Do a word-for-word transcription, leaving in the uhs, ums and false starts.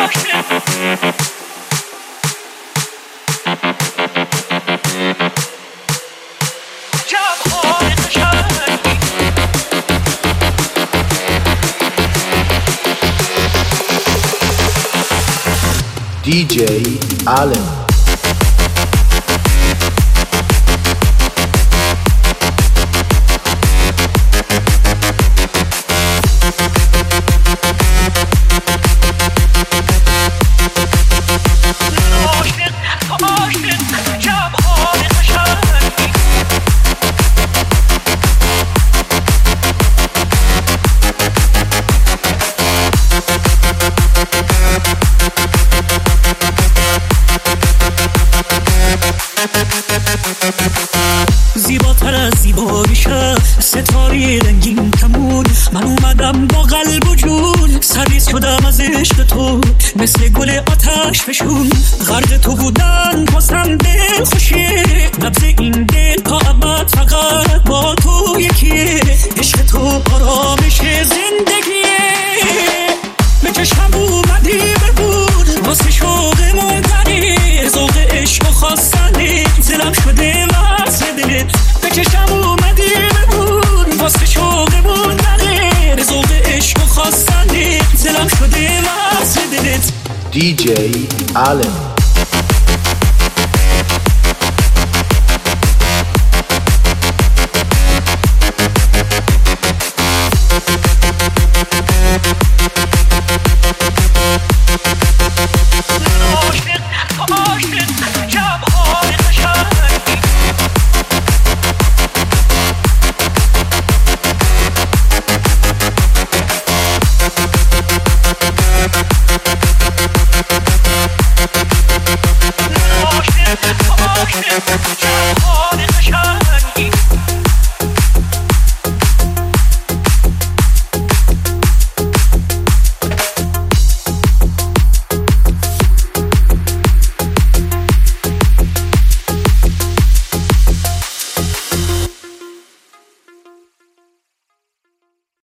دی جی Allen. زیباتر از زیباییشه ستاره رنگین کمون، من اومدم با قلب و جون، سرریز شدم از عشق تو مثل گل آتش فشون. غرق تو بودن واسم دل خوشیه، نبض این دل تا ابد فقط با تو یکیه. عشق تو آرامش زندگیه، به چشم اومدی ببود واسه شوقمون تنیر، ذوق عشق و خواستنی دلم شده واسه دلت. به چشم اومدی ببود واسه شوقمون تنیر، ذوق عشق و خواستنی دلم شده واسه دلت. دی جی Allen.